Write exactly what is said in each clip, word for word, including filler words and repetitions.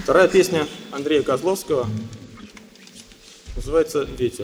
Вторая песня Андрея Козловского называется «Ветер».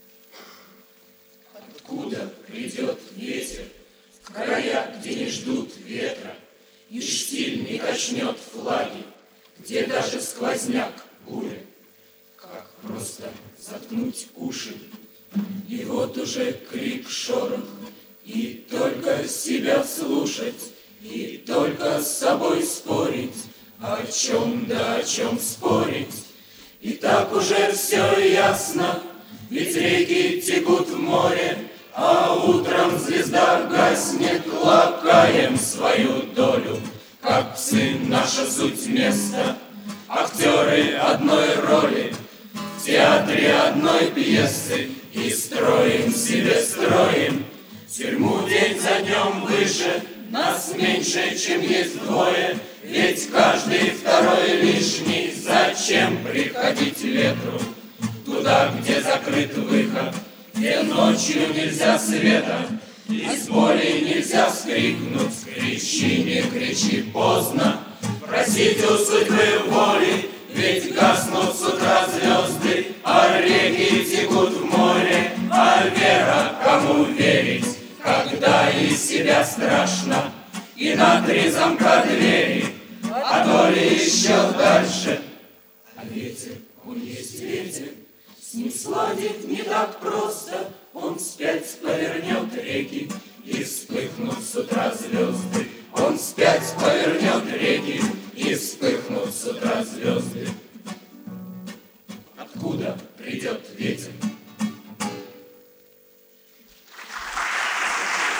Откуда придет ветер в края, где не ждут ветра, и штиль не качнет флаги, где даже сквозняк буря? Как просто заткнуть уши, и вот уже крик, шорох, и только себя слушать, и только с собой спорить. О чем да о чем спорить? И так уже все ясно, ведь реки текут в море, а утром звезда гаснет, лакаем свою долю. Как псы наша суть места, актеры одной роли, в театре одной пьесы, и строим себе строим тюрьму день за днем выше, нас меньше, чем есть двое, ведь каждый второй лишний. Зачем приходить ветру туда, где закрыт выход, где ночью нельзя света, из боли нельзя вскрикнуть? Кричи, не кричи, поздно просить у судьбы воли, ведь гаснут с утра звезды, а реки текут в море. А вера, кому верить, когда и себя страшно, и на три замка двери, а то ли еще дальше? А ветер, он есть ветер, с ним сладить не так просто, он вспять повернет реки, и вспыхнут с утра